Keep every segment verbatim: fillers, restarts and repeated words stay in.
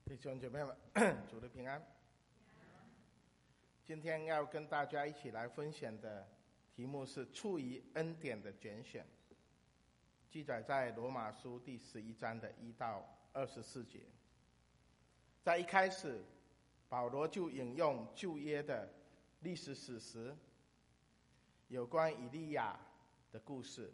弟兄姐妹们，主的平安。今天要跟大家一起来分享的题目是出于恩典的拣选，记载在罗马书第十一章的一到二十四节。在一开始，保罗就引用旧约的历史史实，有关以利亚的故事。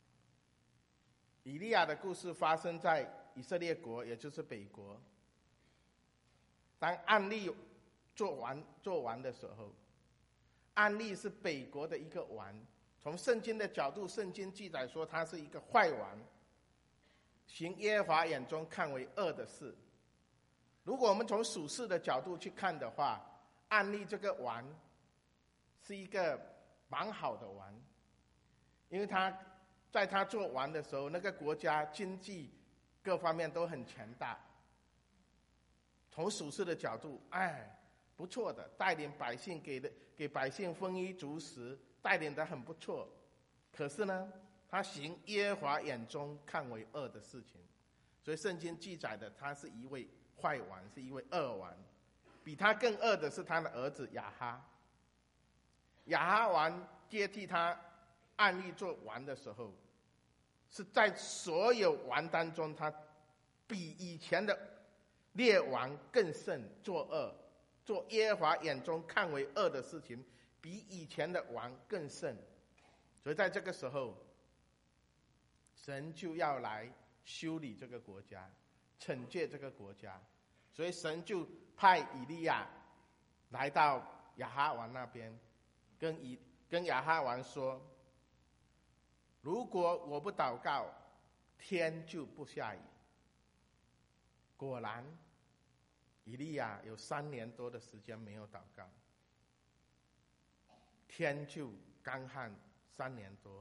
以利亚的故事发生在以色列国，也就是北国。当暗利做完做完的时候，暗利是北国的一个王。从圣经的角度，圣经记载说他是一个坏王，行耶和华眼中看为恶的事。如果我们从属世的角度去看的话，暗利这个王是一个蛮好的王，因为他在他做王的时候，那个国家经济各方面都很强大。从属世的角度，哎，不错的，带领百姓给的给百姓丰衣足食，带领得很不错。可是呢，他行耶和华眼中看为恶的事情，所以圣经记载的他是一位坏王，是一位恶王。比他更恶的是他的儿子亚哈。亚哈王接替他暗利做王的时候，是在所有王当中，他比以前的列王更甚，作恶，做耶和华眼中看为恶的事情，比以前的王更甚。所以在这个时候，神就要来修理这个国家，惩戒这个国家。所以神就派以利亚来到亚哈王那边，跟以跟亚哈王说，如果我不祷告，天就不下雨。果然以利亚有三年多的时间没有祷告，天就干旱三年多。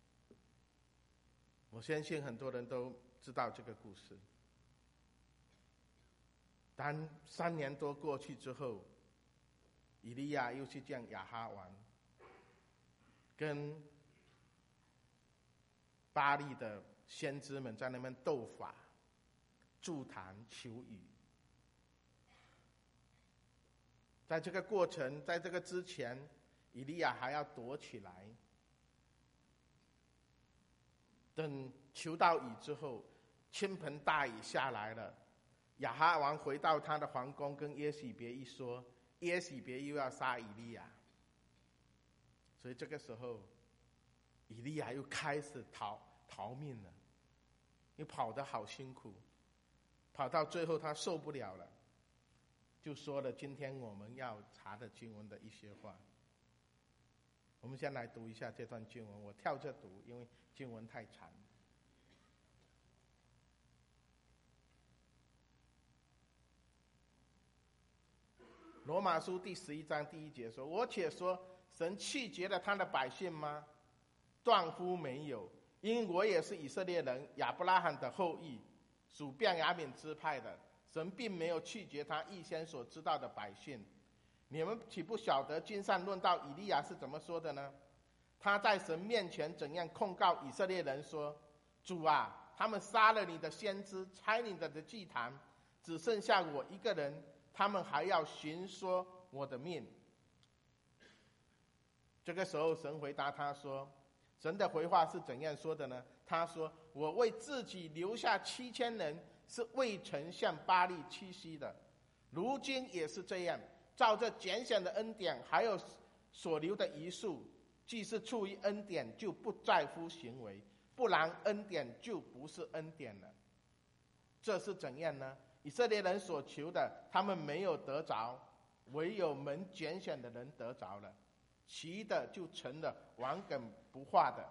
我相信很多人都知道这个故事。当三年多过去之后，以利亚又去见亚哈王，跟巴力的先知们在那边斗法、筑坛求雨。在这个过程，在这个之前，以利亚还要躲起来，等求到雨之后，倾盆大雨下来了，亚哈王回到他的皇宫，跟耶洗别一说，耶洗别又要杀以利亚。所以这个时候，以利亚又开始逃逃命了，又跑得好辛苦，跑到最后他受不了了，就说了今天我们要查的经文的一些话。我们先来读一下这段经文，我跳着读，因为经文太长。罗马书第十一章第一节说，我且说神弃绝了他的百姓吗？断乎没有，因我也是以色列人，亚伯拉罕的后裔，属便雅悯支派的。神并没有弃绝他预先所知道的百姓。你们岂不晓得经上论到以利亚是怎么说的呢？他在神面前怎样控告以色列人说，主啊，他们杀了你的先知，拆你的祭坛，只剩下我一个人，他们还要寻索我的命。这个时候神回答他说，神的回话是怎样说的呢？他说，我为自己留下七千人，是未曾向巴力屈膝的，如今也是这样。照这拣选的恩典，还有所留的遗数，既是出于恩典，就不在乎行为，不然恩典就不是恩典了。这是怎样呢？以色列人所求的，他们没有得着，唯有蒙拣选的人得着了，其余的就成了顽梗不化的。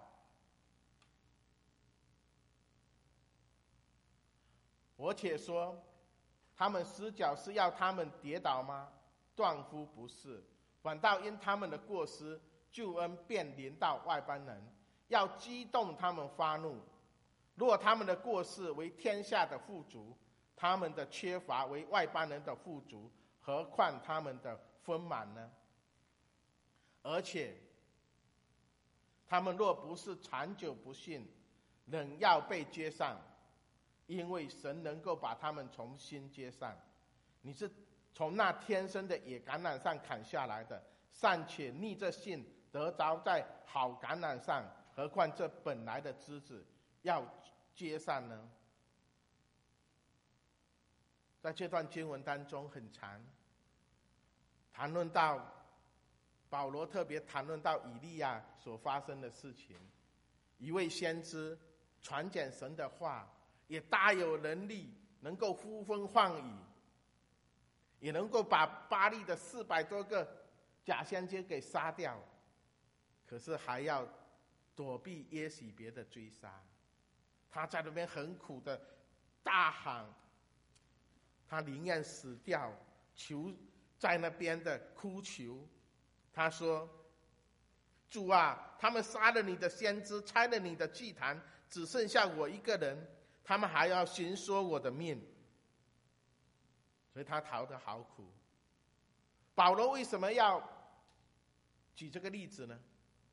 我且说，他们失脚是要他们跌倒吗？断乎不是，反倒因他们的过失，救恩便临到外邦人，要激动他们发怒。若他们的过失为天下的富足，他们的缺乏为外邦人的富足，何况他们的丰满呢？而且他们若不是长久不信，仍要被接上，因为神能够把他们重新接上， 你是从那天生的野橄榄上砍下来的，尚且逆着性得着在好橄榄上，何况这本来的枝子要接上呢？在这段经文当中很长，谈论到保罗特别谈论到以利亚所发生的事情，一位先知传讲神的话，也大有能力，能够呼风唤雨，也能够把巴力的四百多个假先知给杀掉，可是还要躲避耶洗别的追杀。他在那边很苦的大喊，他宁愿死掉，求在那边的哭求。他说：主啊，他们杀了你的先知，拆了你的祭坛，只剩下我一个人，他们还要寻索我的命。所以他逃得好苦。保罗为什么要举这个例子呢？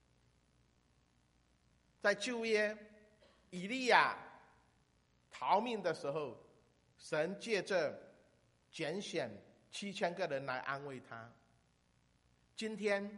在旧约以利亚逃命的时候，神借着拣选七千个人来安慰他。今天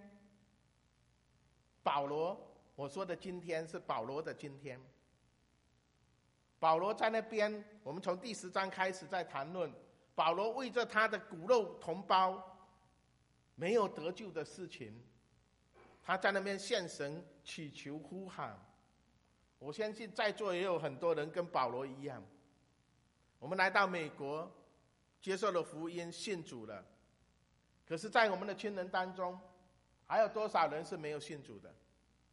保罗，我说的今天是保罗的今天。保罗在那边，我们从第十章开始在谈论保罗为着他的骨肉同胞没有得救的事情，他在那边向神祈求呼喊。我相信在座也有很多人跟保罗一样，我们来到美国接受了福音，信主了，可是在我们的亲人当中，还有多少人是没有信主的？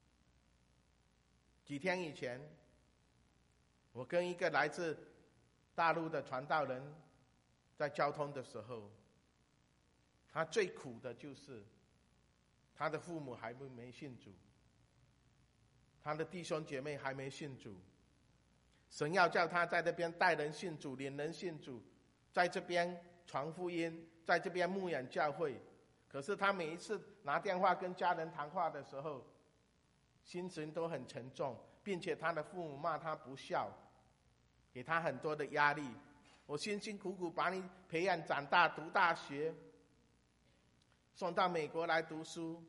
几天以前，我跟一个来自大陆的传道人在交通的时候，他最苦的就是他的父母还没信主，他的弟兄姐妹还没信主，神要叫他在这边带人信主，领人信主，在这边传福音，在这边牧养教会。可是他每一次拿电话跟家人谈话的时候，心情都很沉重，并且他的父母骂他不孝，给他很多的压力。我辛辛苦苦把你培养长大，读大学，送到美国来读书，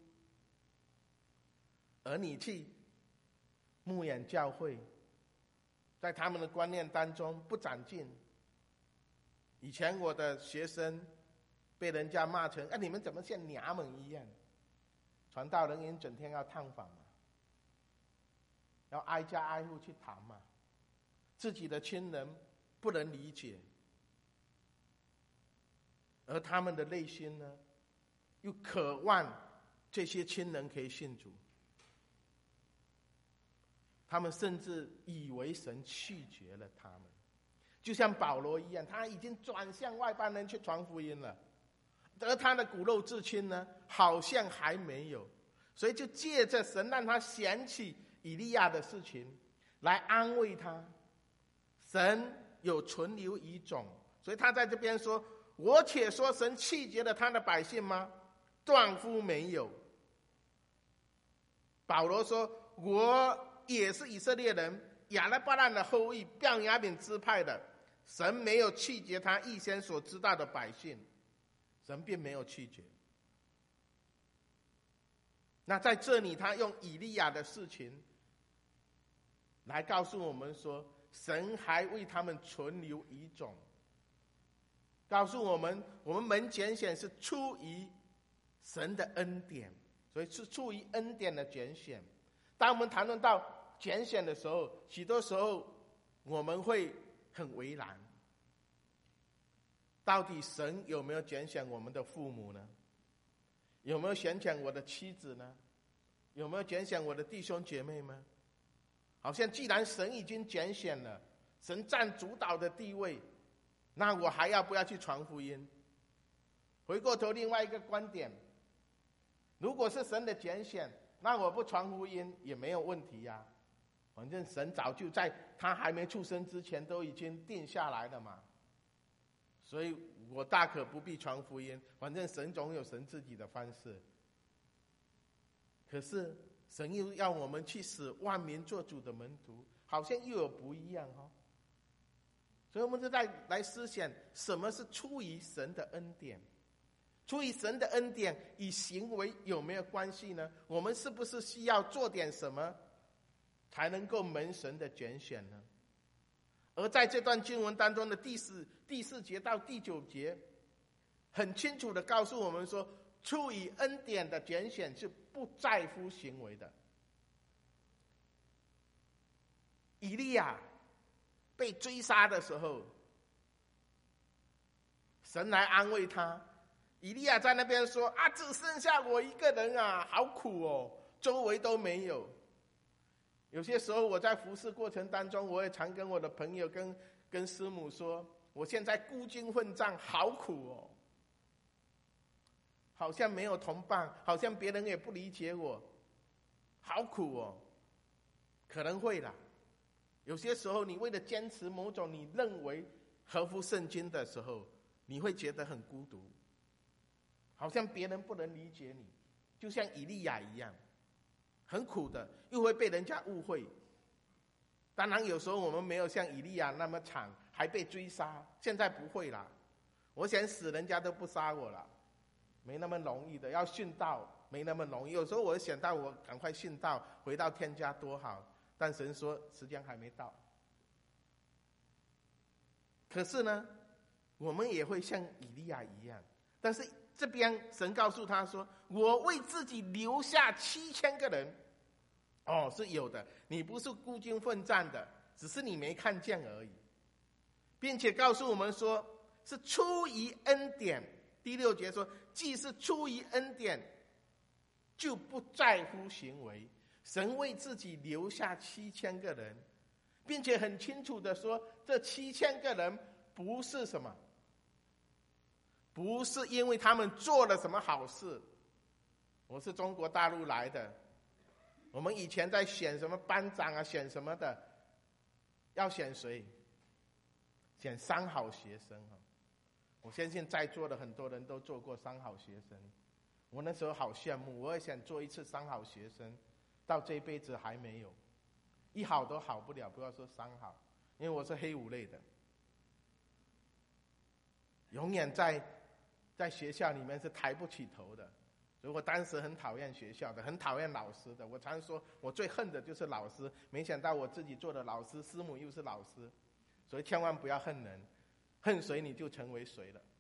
而你去牧养教会，在他们的观念当中不长进。以前我的学生被人家骂成，哎，你们怎么像娘们一样？传道人员整天要探访嘛，要挨家挨户去谈嘛，自己的亲人不能理解，而他们的内心呢，又渴望这些亲人可以信主。他们甚至以为神弃绝了他们，就像保罗一样，他已经转向外邦人去传福音了，而他的骨肉至亲呢，好像还没有。所以就借着神让他想起以利亚的事情来安慰他。神有存留遗种，所以他在这边说，我且说神弃绝了他的百姓吗？断乎没有。保罗说，我也是以色列人，亚勒巴兰的后裔，便雅悯支派的，神没有弃绝他预先所知道的百姓，神并没有弃绝。那在这里他用以利亚的事情来告诉我们说，神还为他们存留遗种，告诉我们我们蒙拣选是出于神的恩典，所以是出于恩典的拣选。当我们谈论到拣选的时候，许多时候我们会很为难，到底神有没有拣选我们的父母呢？有没有拣选我的妻子呢？有没有拣选我的弟兄姐妹吗？好像既然神已经拣选了，神占主导的地位，那我还要不要去传福音？回过头另外一个观点，如果是神的拣选，那我不传福音也没有问题呀、啊，反正神早就在他还没出生之前都已经定下来了嘛，所以我大可不必传福音，反正神总有神自己的方式。可是神又要我们去使万民做主的门徒，好像又有不一样哦。 所以我们就在来思想，什么是出于神的恩典？出于神的恩典与行为有没有关系呢？我们是不是需要做点什么才能够蒙神的拣选呢？而在这段经文当中的第四第四节到第九节，很清楚的告诉我们说，出于恩典的拣选是不在乎行为的。以利亚被追杀的时候，神来安慰他。以利亚在那边说啊，只剩下我一个人啊，好苦哦，周围都没有。有些时候我在服侍过程当中，我也常跟我的朋友跟跟师母说，我现在孤军奋战，好苦哦，好像没有同伴，好像别人也不理解我，好苦哦。可能会啦，有些时候你为了坚持某种你认为合乎圣经的时候，你会觉得很孤独，好像别人不能理解你，就像以利亚一样，很苦的，又会被人家误会。当然有时候我们没有像以利亚那么惨，还被追杀，现在不会啦，我想死人家都不杀我了，没那么容易的，要殉道没那么容易。有时候我想到我赶快殉道回到天家多好，但神说时间还没到。可是呢，我们也会像以利亚一样，但是这边神告诉他说，我为自己留下七千个人。哦，是有的，你不是孤军奋战的，只是你没看见而已，并且告诉我们说是出于恩典。第六节说，既是出于恩典，就不在乎行为。神为自己留下七千个人，并且很清楚的说，这七千个人不是什么，不是因为他们做了什么好事。我是中国大陆来的，我们以前在选什么班长啊，选什么的，要选谁？选三好学生。我相信在座的很多人都做过三好学生，我那时候好羡慕，我也想做一次三好学生，到这辈子还没有，一好都好不了，不要说三好，因为我是黑五类的，永远在在学校里面是抬不起头的。所以我当时很讨厌学校的，很讨厌老师的。我常说我最恨的就是老师，没想到我自己做的老师，师母又是老师。所以千万不要恨人，恨谁你就成为谁了。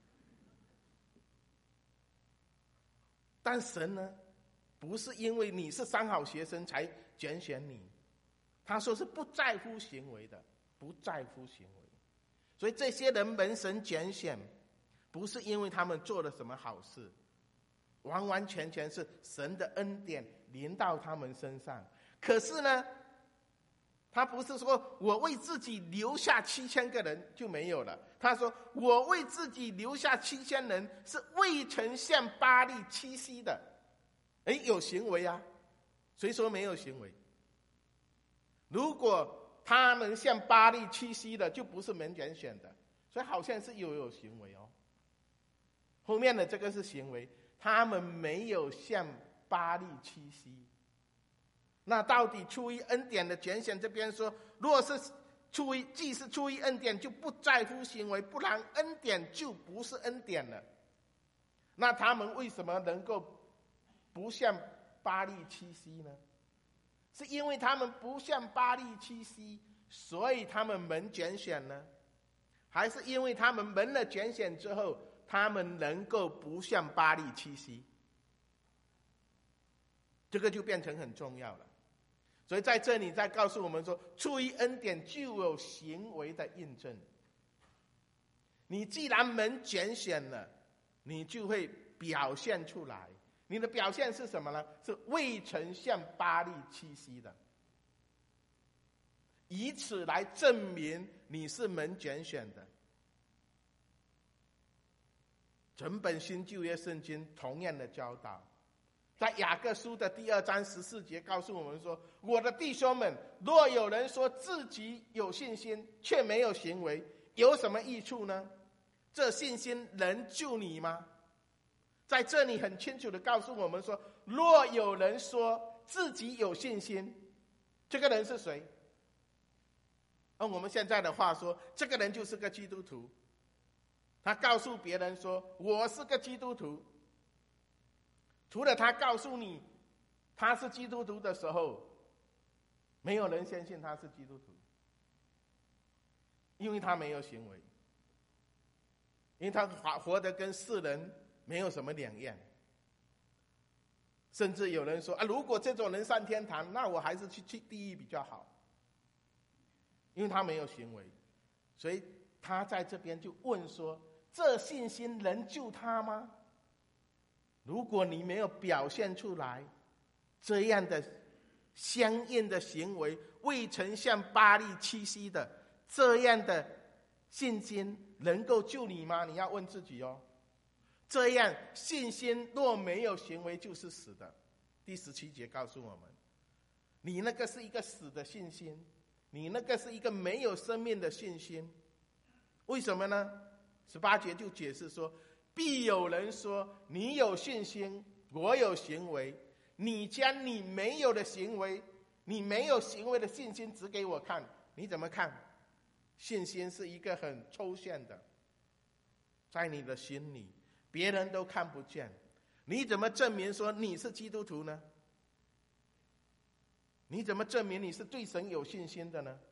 但神呢，不是因为你是三好学生才拣选你，他说是不在乎行为的，不在乎行为。所以这些人蒙神拣选，不是因为他们做了什么好事，完完全全是神的恩典临到他们身上。可是呢，他不是说我为自己留下七千个人就没有了，他说我为自己留下七千人，是未曾向巴力屈膝的。哎，有行为啊，谁说没有行为？如果他们向巴力屈膝的，就不是蒙拣选的，所以好像是有有行为哦。后面的这个是行为，他们没有向巴力屈膝。那到底出于恩典的拣选，这边说，如果是出于既是出于恩典，就不在乎行为，不然恩典就不是恩典了。那他们为什么能够不向巴力屈膝呢？是因为他们不向巴力屈膝，所以他们蒙拣选呢？还是因为他们蒙了拣选之后，他们能够不向巴力屈膝？这个就变成很重要了。所以在这里再告诉我们说，出于恩典就有行为的印证。你既然蒙拣选了，你就会表现出来。你的表现是什么呢？是未曾向巴力屈膝的，以此来证明你是蒙拣选的。整本新旧约圣经同样的教导，在雅各书的第二章十四节告诉我们说，我的弟兄们，若有人说自己有信心却没有行为，有什么益处呢？这信心能救你吗？在这里很清楚的告诉我们说，若有人说自己有信心，这个人是谁？ 按我们现在的话说，这个人就是个基督徒。他告诉别人说我是个基督徒，除了他告诉你他是基督徒的时候，没有人相信他是基督徒，因为他没有行为，因为他活得跟世人没有什么两样。甚至有人说啊，如果这种人上天堂，那我还是去去地狱比较好，因为他没有行为。所以他在这边就问说，这信心能救他吗？如果你没有表现出来这样的相应的行为，未曾向巴力屈膝的这样的信心，能够救你吗？你要问自己哦。这样信心若没有行为，就是死的。第十七节告诉我们，你那个是一个死的信心，你那个是一个没有生命的信心。为什么呢？十八节就解释说，必有人说，你有信心，我有行为，你将你没有的行为，你没有行为的信心指给我看，你怎么看？信心是一个很抽象的，在你的心里别人都看不见，你怎么证明说你是基督徒呢？你怎么证明你是对神有信心的呢？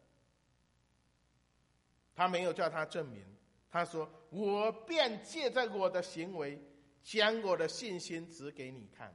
他没有叫他证明，他说我便借着我的行为将我的信心指给你看。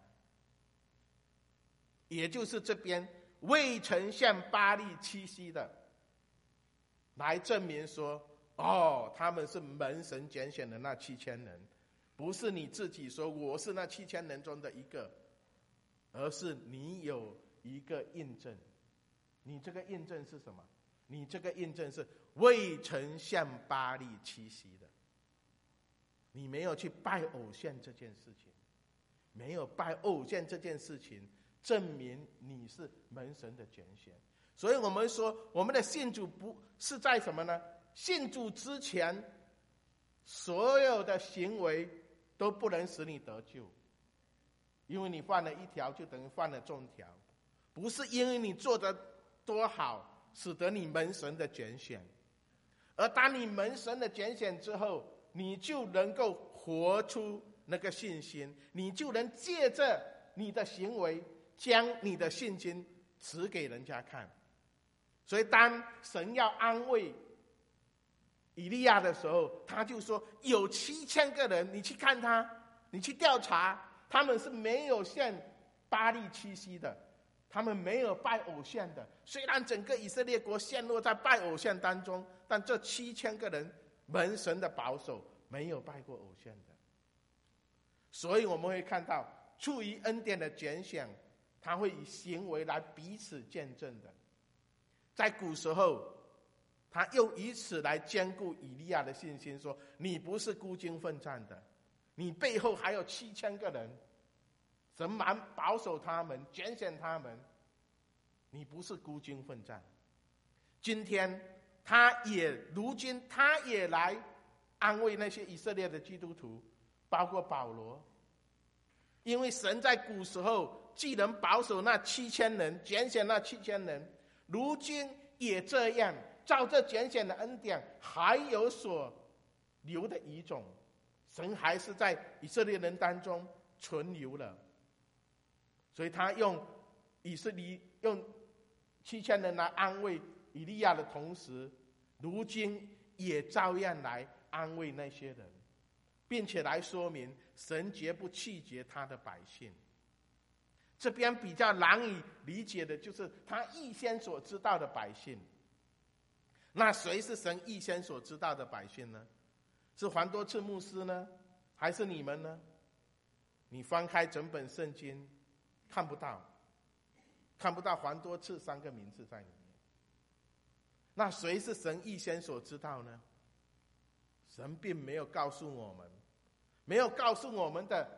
也就是这边未曾向巴力屈膝的，来证明说，哦，他们是蒙神拣选的那七千人，不是你自己说我是那七千人中的一个，而是你有一个印证。你这个印证是什么？你这个印证是未曾向巴力屈膝的。你没有去拜偶像这件事情，没有拜偶像这件事情证明你是蒙神的拣选。所以我们说，我们的信主不是在什么呢？信主之前所有的行为都不能使你得救，因为你犯了一条就等于犯了众条，不是因为你做得多好使得你蒙神的拣选，而当你蒙神的拣选之后，你就能够活出那个信心，你就能借着你的行为将你的信心指给人家看。所以当神要安慰以利亚的时候，他就说有七千个人，你去看他，你去调查，他们是没有向巴力屈膝的，他们没有拜偶像的。虽然整个以色列国陷落在拜偶像当中，但这七千个人蒙神的保守，没有拜过偶像的。所以我们会看到出于恩典的拣选，他会以行为来彼此见证的。在古时候，他又以此来坚固以利亚的信心，说你不是孤军奋战的，你背后还有七千个人，神蛮保守他们，拣选他们，你不是孤军奋战。今天他也如今他也来安慰那些以色列的基督徒，包括保罗，因为神在古时候既能保守那七千人，拣选那七千人，如今也这样，照这拣选的恩典，还有所留的遗种，神还是在以色列人当中存留了。所以他用以色列用七千人来安慰以利亚的同时，如今也照样来安慰那些人，并且来说明神绝不弃绝他的百姓。这边比较难以理解的就是他预先所知道的百姓。那谁是神预先所知道的百姓呢？是黄多赐牧师呢，还是你们呢？你翻开整本圣经，看不到，看不到黄多赐三个名字在里面。那谁是神预先所知道呢？神并没有告诉我们，没有告诉我们的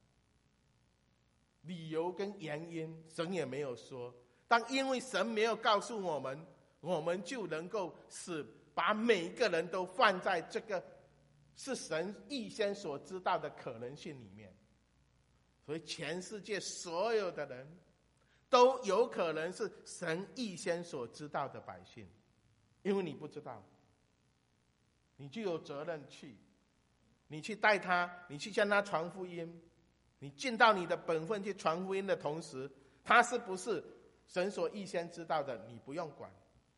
理由跟原因，神也没有说。但因为神没有告诉我们，我们就能够使把每一个人都放在这个是神预先所知道的可能性里面。所以全世界所有的人都有可能是神预先所知道的百姓， 因为你不知道，你就有责任去，你去带他，你去向他传福音，你尽到你的本分去传福音的同时，他是不是神所预先知道的，你不用管。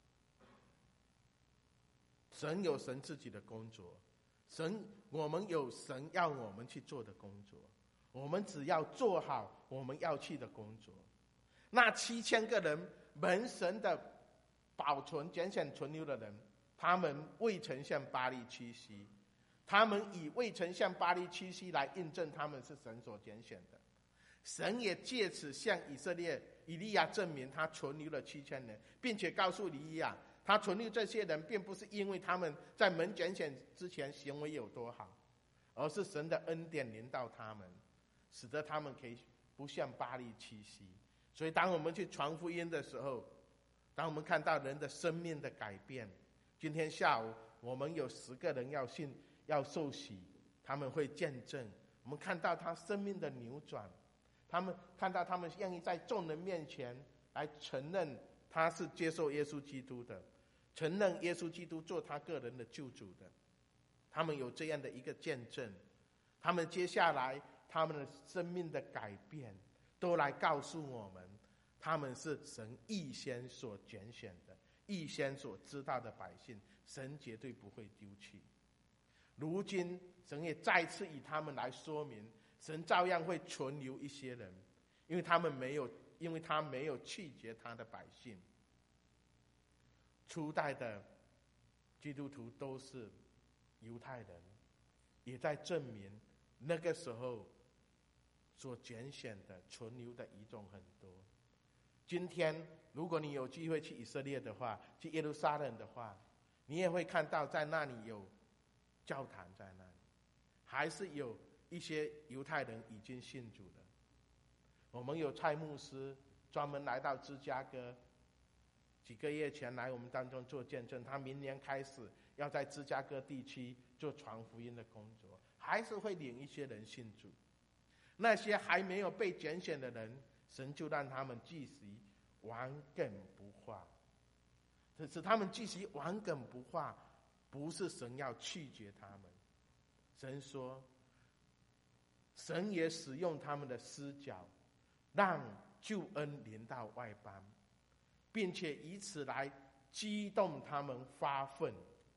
神有神自己的工作，神我们有神要我们去做的工作，我们只要做好我们要去的工作。那七千个人蒙神的保存拣选存留的人，他们未曾向巴力屈膝，他们以未曾向巴力屈膝来印证他们是神所拣选的。神也借此向以色列以利亚证明他存留了七千人，并且告诉以利亚，他存留这些人并不是因为他们在蒙拣选之前行为有多好，而是神的恩典临到他们，使得他们可以不向巴力屈膝。所以当我们去传福音的时候，当我们看到人的生命的改变，今天下午我们有十个人要信要受洗，他们会见证，我们看到他生命的扭转，他们看到他们愿意在众人面前来承认他是接受耶稣基督的，承认耶稣基督做他个人的救主的，他们有这样的一个见证，他们接下来他们的生命的改变都来告诉我们，他们是神预先所拣选的，预先所知道的百姓，神绝对不会丢弃。如今神也再次以他们来说明，神照样会存留一些人，因为他们没有因为他没有弃绝他的百姓。初代的基督徒都是犹太人，也在证明那个时候所拣选的存留的遗种很多。今天如果你有机会去以色列的话，去耶路撒冷的话，你也会看到在那里有教堂，在那里还是有一些犹太人已经信主了。我们有蔡牧师专门来到芝加哥，几个月前来我们当中做见证，他明年开始要在芝加哥地区做传福音的工作，还是会领一些人信主。那些还没有被拣选的人，神就让他们继续顽梗不化。只是他们继续顽梗不化，不是神要拒绝他们。神说，神也使用他们的私脚，让救恩临到外邦，并且以此来激动他们发愤，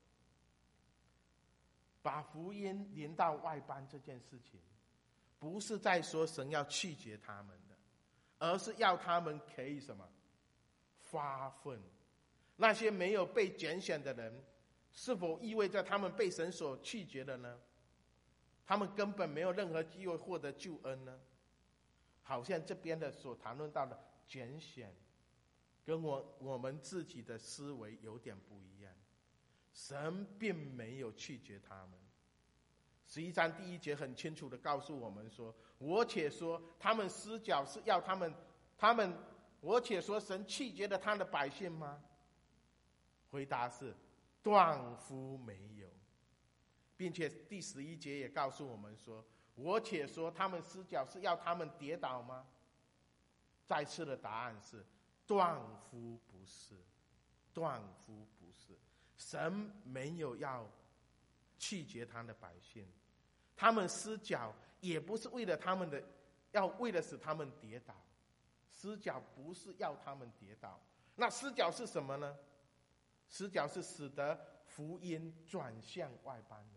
把福音临到外邦这件事情，不是在说神要拒绝他们的，而是要他们可以什么？发愤。那些没有被拣选的人，是否意味着他们被神所拒绝了呢？他们根本没有任何机会获得救恩呢？好像这边的所谈论到的拣选，跟我我们自己的思维有点不一样。神并没有拒绝他们。十一章第一节很清楚的告诉我们说，我且说他们失脚是要他们他们我且说神拒绝了他的百姓吗？回答是断乎没有。并且第十一节也告诉我们说，我且说他们失脚是要他们跌倒吗？再次的答案是断乎不是，断乎不是。神没有要弃绝他的百姓，他们失脚也不是为了他们的，要为了使他们跌倒。失脚不是要他们跌倒，那失脚是什么呢？失脚是使得福音转向外邦人，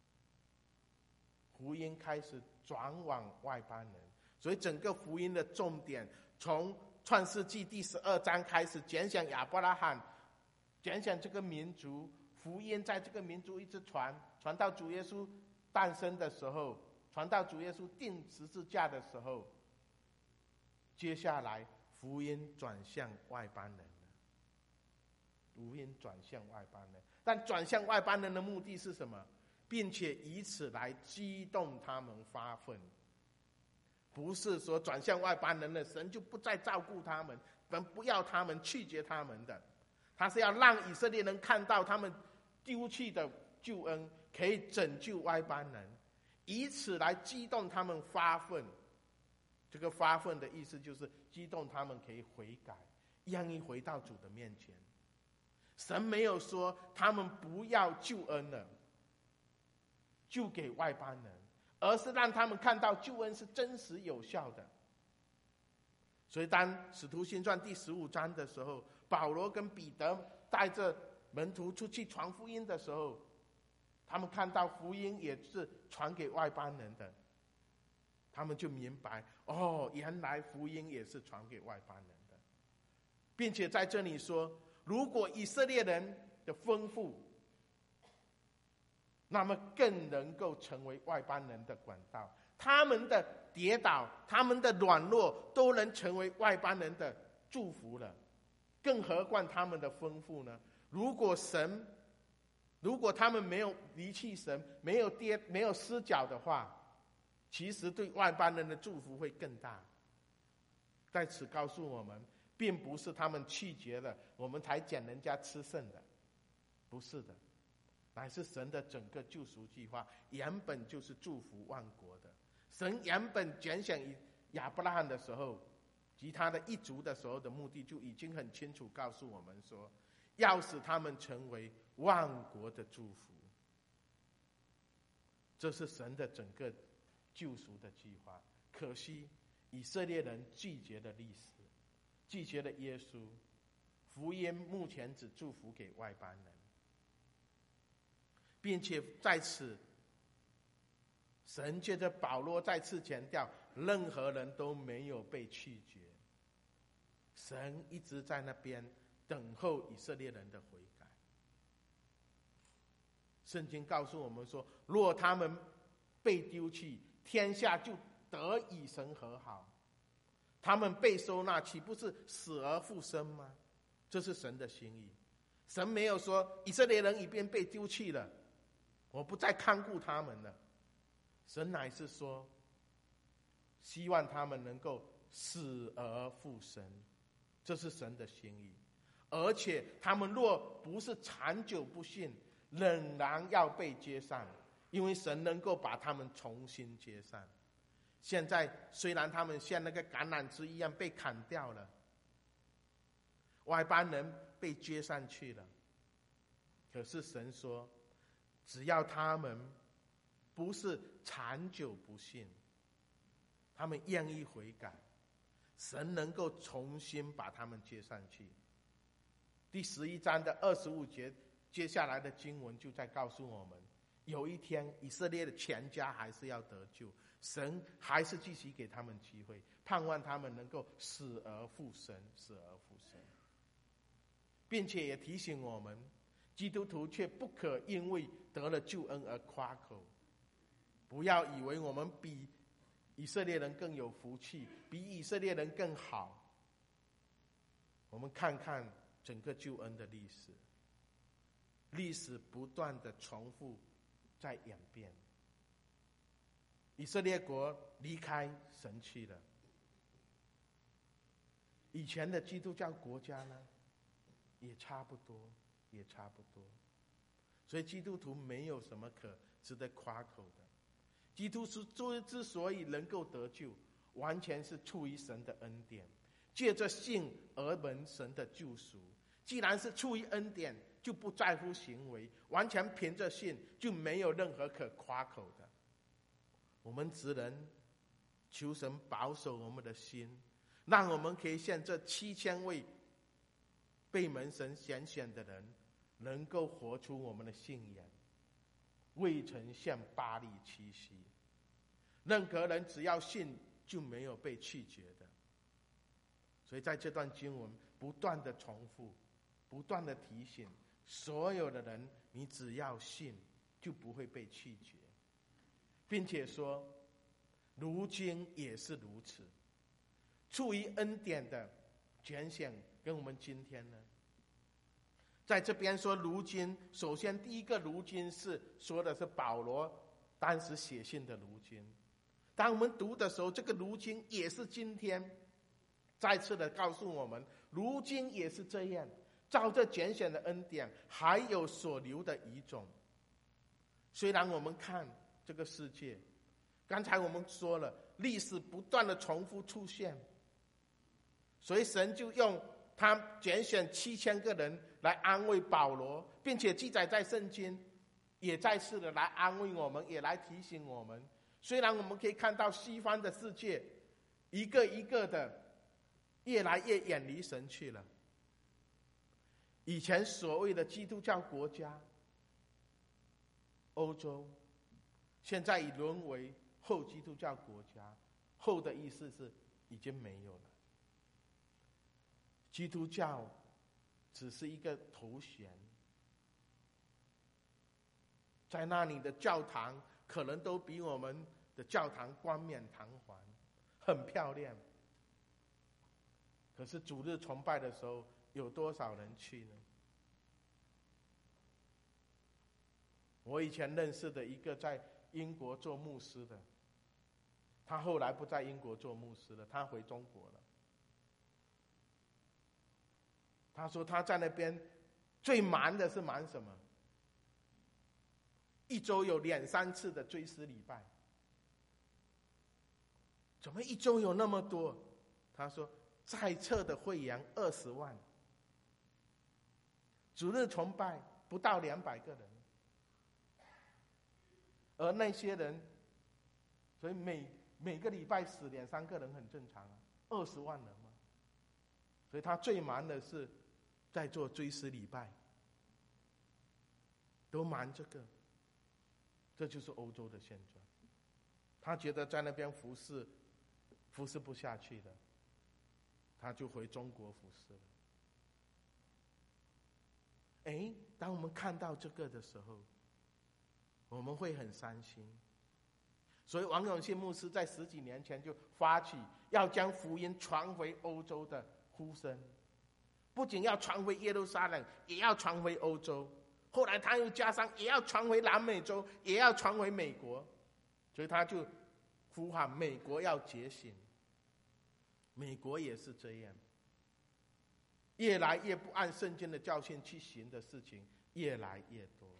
福音开始转往外邦人。所以整个福音的重点，从创世纪第十二章开始拣选亚伯拉罕，拣选这个民族，福音在这个民族一直传，传到主耶稣诞生的时候，传到主耶稣钉十字架的时候，接下来福音转向外邦人了，福音转向外邦人。但转向外邦人的目的是什么？并且以此来激动他们发愤。不是说转向外邦人了，神就不再照顾他们，神不要他们，拒绝他们的。他是要让以色列人看到他们丢弃的救恩可以拯救外邦人，以此来激动他们发愤。这个发愤的意思就是激动他们可以悔改，愿意回到主的面前。 神没有说他们不要救恩了，救给外邦人，而是让他们看到救恩是真实有效的。所以当使徒行传第十五章的时候，保罗跟彼得带着门徒出去传福音的时候，他们看到福音也是传给外邦人的，他们就明白，哦，原来福音也是传给外邦人的。并且在这里说，如果以色列人的丰富，那么更能够成为外邦人的管道，他们的跌倒，他们的软弱都能成为外邦人的祝福了，更何况他们的丰富呢？如果神如果他们没有离弃神，没有跌没有失脚的话，其实对外邦人的祝福会更大。在此告诉我们，并不是他们气绝了我们才捡人家吃剩的，不是的，乃是神的整个救赎计划原本就是祝福万国的。神原本拣选亚伯拉罕的时候及他的一族的时候的目的，就已经很清楚告诉我们说，要使他们成为万国的祝福。这是神的整个救赎的计划。可惜以色列人拒绝了历史，拒绝了耶稣，福音目前只祝福给外邦人，并且在此神借着保罗再次强调，任何人都没有被拒绝，神一直在那边等候以色列人的悔改。圣经告诉我们说，若他们被丢弃，天下就得以神和好，他们被收纳，岂不是死而复生吗？这是神的心意。神没有说以色列人已经被丢弃了，我不再看顾他们了，神乃是说希望他们能够死而复生，这是神的心意。而且他们若不是长久不信，仍然要被接上，因为神能够把他们重新接上。现在虽然他们像那个橄榄枝一样被砍掉了，外邦人被接上去了，可是神说，只要他们不是长久不信，他们愿意悔改，神能够重新把他们接上去。第十一章的二十五节，接下来的经文就在告诉我们，有一天以色列的全家还是要得救，神还是继续给他们机会，盼望他们能够死而复生，死而复生。并且也提醒我们，基督徒却不可因为得了救恩而夸口，不要以为我们比以色列人更有福气，比以色列人更好。我们看看整个救恩的历史，历史不断的重复在演变。以色列国离开神去了，以前的基督教国家呢，也差不多，也差不多。所以基督徒没有什么可值得夸口的。基督徒之所以能够得救，完全是出于神的恩典，借着信而蒙神的救赎。既然是出于恩典，就不在乎行为，完全凭着信，就没有任何可夸口的。我们只能求神保守我们的心，让我们可以像这七千位被蒙神拣选的人，能够活出我们的信仰，未曾向巴力屈膝。任何人只要信，就没有被拒绝的。所以在这段经文不断的重复，不断的提醒所有的人，你只要信，就不会被拒绝。并且说，如今也是如此。出于恩典的拣选跟我们今天呢，在这边说如今，首先第一个如今是说的是保罗当时写信的如今。当我们读的时候，这个如今也是今天，再次的告诉我们，如今也是这样，照这拣选的恩典，还有所留的遗种。虽然我们看这个世界，刚才我们说了，历史不断的重复出现，所以神就用他拣选七千个人来安慰保罗，并且记载在圣经，也在世的来安慰我们，也来提醒我们。虽然我们可以看到西方的世界一个一个的越来越远离神去了，以前所谓的基督教国家欧洲，现在已沦为后基督教国家。后的意思是已经没有了。基督教只是一个头衔，在那里的教堂可能都比我们的教堂冠冕堂皇，很漂亮。可是主日崇拜的时候，有多少人去呢？我以前认识的一个在英国做牧师的，他后来不在英国做牧师了，他回中国了。他说他在那边最忙的是忙什么？一周有两三次的追思礼拜。怎么一周有那么多？他说在册的会员二十万，主日崇拜不到两百个人，而那些人，所以每每个礼拜死两三个人很正常啊，二十万人嘛。所以他最忙的是在做追思礼拜，都忙这个。这就是欧洲的现状。他觉得在那边服侍服侍不下去了，他就回中国服侍了。哎，当我们看到这个的时候，我们会很伤心。所以王永信牧师在十几年前就发起要将福音传回欧洲的呼声，不仅要传回耶路撒冷，也要传回欧洲。后来他又加上也要传回南美洲，也要传回美国，所以他就呼喊美国要觉醒。美国也是这样，越来越不按圣经的教训去行的事情越来越多，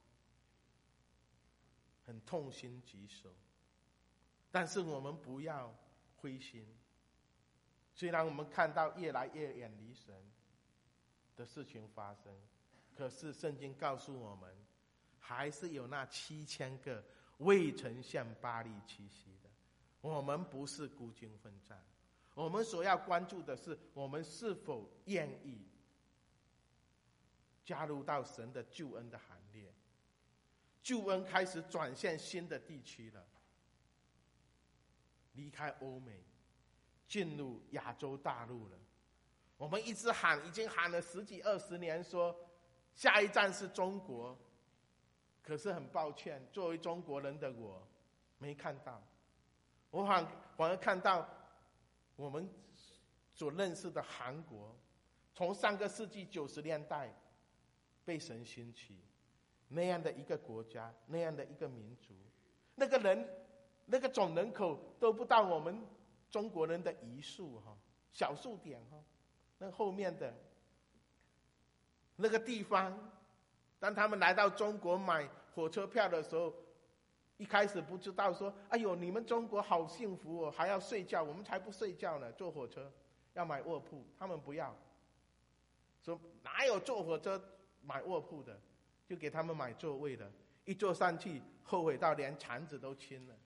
很痛心疾首。但是我们不要灰心，虽然我们看到越来越远离神的事情发生，可是圣经告诉我们，还是有那七千个未曾向巴力屈膝的。我们不是孤军奋战，我们所要关注的是，我们是否愿意加入到神的救恩的行列。救恩开始转向新的地区了，离开欧美，进入亚洲大陆了。我们一直喊，已经喊了十几二十年，说下一站是中国。可是很抱歉，作为中国人的我，没看到。我反反而看到我们所认识的韩国，从上个世纪九十年代被神兴起，那样的一个国家，那样的一个民族，那个人，那个总人口都不到我们中国人的一数哈，小数点哈。那后面的那个地方，当他们来到中国买火车票的时候，一开始不知道说，哎呦，你们中国好幸福哦，还要睡觉，我们才不睡觉呢。坐火车要买卧铺，他们不要，说哪有坐火车买卧铺的，就给他们买座位的。一坐上去，后悔到连肠子都青了。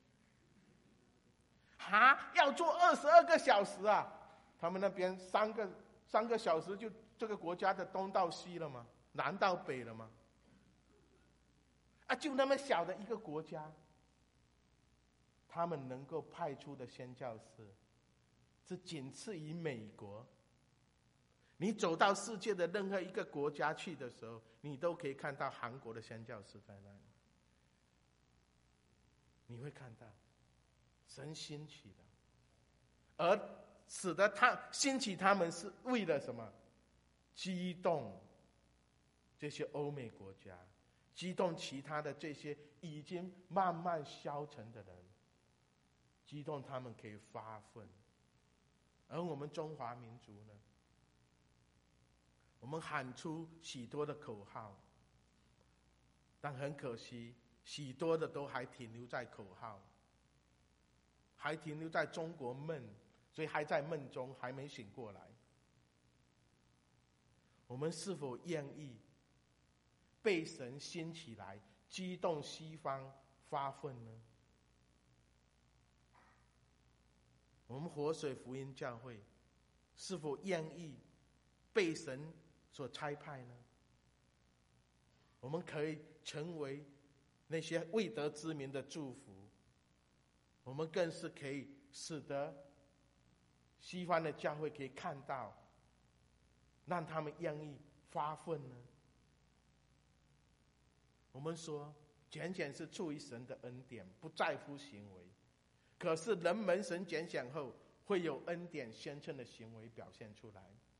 啊，要坐二十二个小时啊！他们那边三个三个小时就这个国家的东到西了吗？南到北了吗？啊，就那么小的一个国家，他们能够派出的宣教士是仅次于美国。你走到世界的任何一个国家去的时候，你都可以看到韩国的宣教士在那里。你会看到神兴起的，而使得他兴起他们是为了什么？激动这些欧美国家，激动其他的这些已经慢慢消沉的人，激动他们可以发奋。而我们中华民族呢，我们喊出许多的口号，但很可惜，许多的都还停留在口号，还停留在中国梦，所以还在梦中，还没醒过来。 我们是否愿意被神兴起来，激动西方发奋呢？我们活水福音教会是否愿意被神所差派呢？我们可以成为那些未得之民的祝福，我们更是可以使得西方的教会可以看到，让他们愿意发奋呢？我们说拣选是出于神的恩典，不在乎行为，可是人们神拣选后，会有恩典宣称的行为表现出来。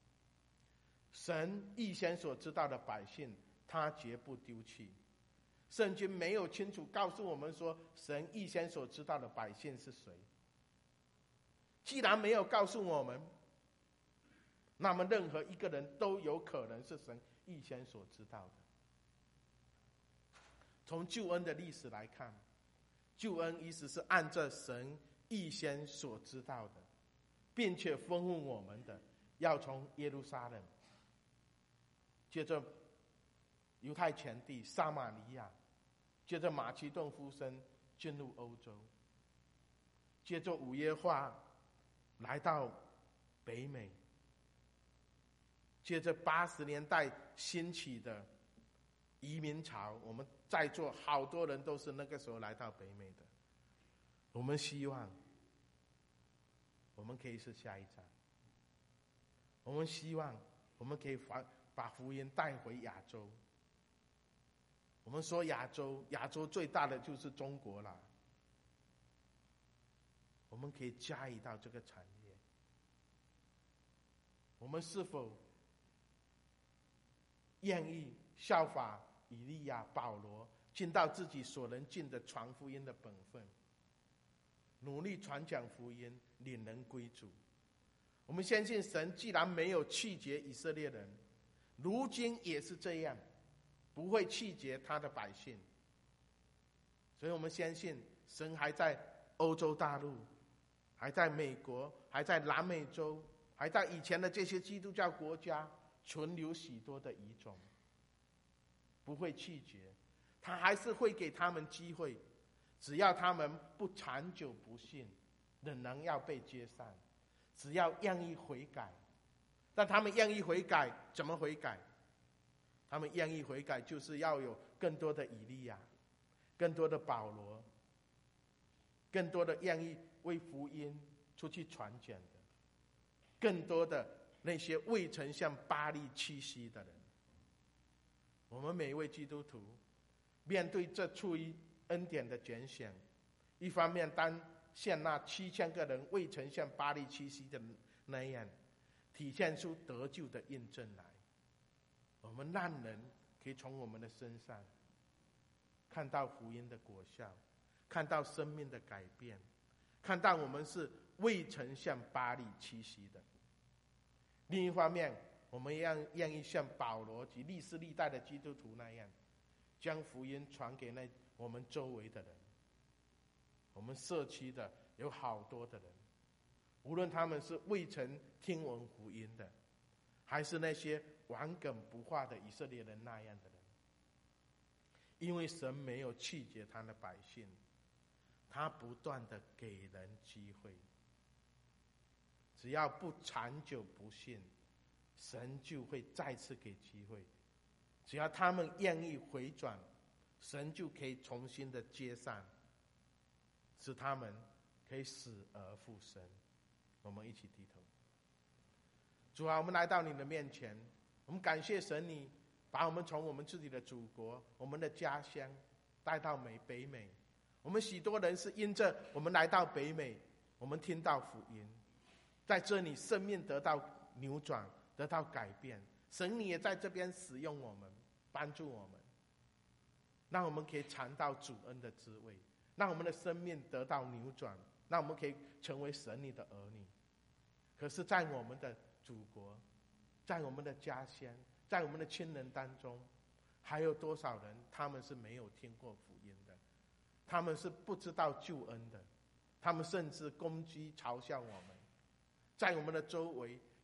神预先所知道的百姓，他绝不丢弃。圣经没有清楚告诉我们说神预先所知道的百姓是谁。既然没有告诉我们，那么任何一个人都有可能是神预先所知道的。从救恩的历史来看，救恩意思是按照神预先所知道的，并且吩咐我们的，要从耶路撒冷，接着犹太全地、撒玛利亚，接着马其顿复生进入欧洲，接着五月化来到北美，接着八十年代兴起的移民潮，我们在座好多人都是那个时候来到北美的。我们希望我们可以是下一站，我们希望我们可以把福音带回亚洲。我们说亚洲，亚洲最大的就是中国了，我们可以加入到这个产业。我们是否愿意效法以利亚、保罗，尽到自己所能尽的传福音的本分，努力传讲福音，领人归主？我们相信神既然没有弃绝以色列人，如今也是这样，不会弃绝他的百姓。所以我们相信神还在欧洲大陆，还在美国，还在南美洲，还在以前的这些基督教国家存留许多的遗种，不会弃绝，他还是会给他们机会，只要他们不长久不信，仍然要被接上，只要愿意悔改。但他们愿意悔改，怎么悔改？他们愿意悔改，就是要有更多的以利亚，更多的保罗，更多的愿意为福音出去传讲的，更多的那些未曾向巴力屈膝的人。我们每一位基督徒面对这出于恩典的拣选，一方面当像那七千个人未曾向巴力屈膝的那样，体现出得救的印证来。我们让人可以从我们的身上看到福音的果效，看到生命的改变，看到我们是未曾向巴力屈膝的。另一方面，我们要愿意像保罗及历世历代的基督徒那样，将福音传给那我们周围的人。我们社区的有好多的人，无论他们是未曾听闻福音的，还是那些顽梗不化的以色列人那样的人，因为神没有弃绝他的百姓，他不断的给人机会，只要不长久不信，神就会再次给机会。只要他们愿意回转，神就可以重新的接上，使他们可以死而复生。我们一起低头。主啊，我们来到你的面前，我们感谢神，你把我们从我们自己的祖国、我们的家乡带到美北美。我们许多人是因着我们来到北美，我们听到福音，在这里生命得到扭转，得到改变。神你也在这边使用我们，帮助我们，让我们可以尝到主恩的滋味，让我们的生命得到扭转，让我们可以成为神你的儿女。可是在我们的祖国，在我们的家乡，在我们的亲人当中，还有多少人他们是没有听过福音的，他们是不知道救恩的，他们甚至攻击嘲笑我们。在我们的周围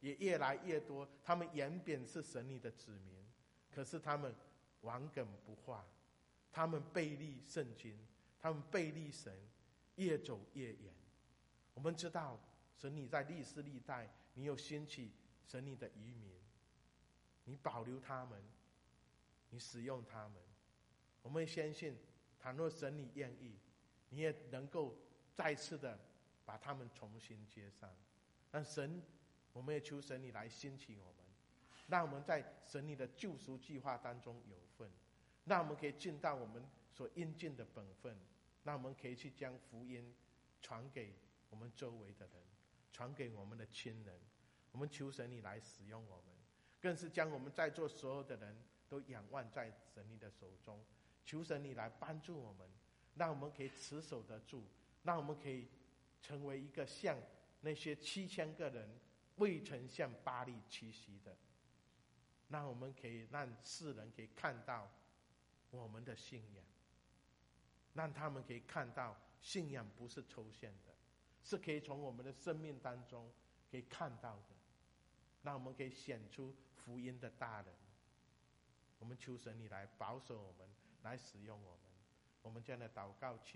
也越来越多。他们原本是神你的子民，可是他们顽梗不化，他们背离圣经，他们背离神，越走越远。我们知道神你在历世历代，你有兴起神你的渔民，你保留他们，你使用他们。我们相信，倘若神你愿意，你也能够再次的把他们重新接上。但神，我们也求神你来兴起我们，让我们在神你的救赎计划当中有份，让我们可以尽到我们所应尽的本分，让我们可以去将福音传给我们周围的人，传给我们的亲人。我们求神你来使用我们，更是将我们在座所有的人都仰望在神你的手中。求神你来帮助我们，让我们可以持守得住，让我们可以成为一个像那些七千个人未曾向巴力屈膝的，让我们可以让世人可以看到我们的信仰，让他们可以看到信仰不是抽象的，是可以从我们的生命当中可以看到的，让我们可以显出福音的大人。我们求神你来保守我们，来使用我们。我们这样的祷告祈